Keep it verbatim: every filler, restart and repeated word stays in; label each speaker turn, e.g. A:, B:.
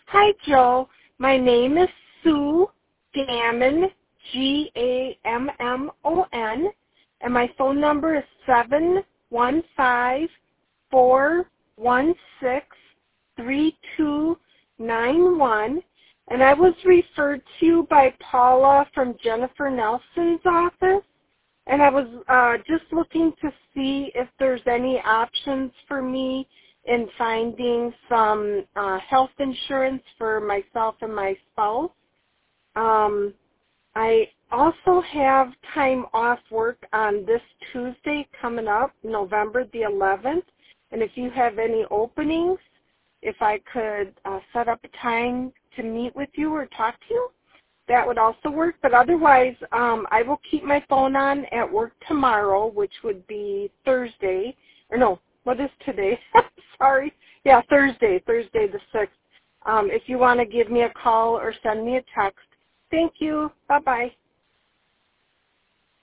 A: Hi, Joe. My name is Sue Gammon, G A M M O N, and my phone number is seven one five, four one six, three two nine one. And I was referred to by Paula from Jennifer Nelson's office, and I was uh, just looking to see if there's any options for me in finding some uh, health insurance for myself and my spouse. Um, I also have time off work on this Tuesday coming up, November the eleventh, and if you have any openings, if I could uh, set up a time to meet with you or talk to you, that would also work. But otherwise, um, I will keep my phone on at work tomorrow, which would be Thursday, or no, what is today? Sorry. Yeah, Thursday, Thursday the sixth. Um, if you want to give me a call or send me a text. Thank you. Bye-bye.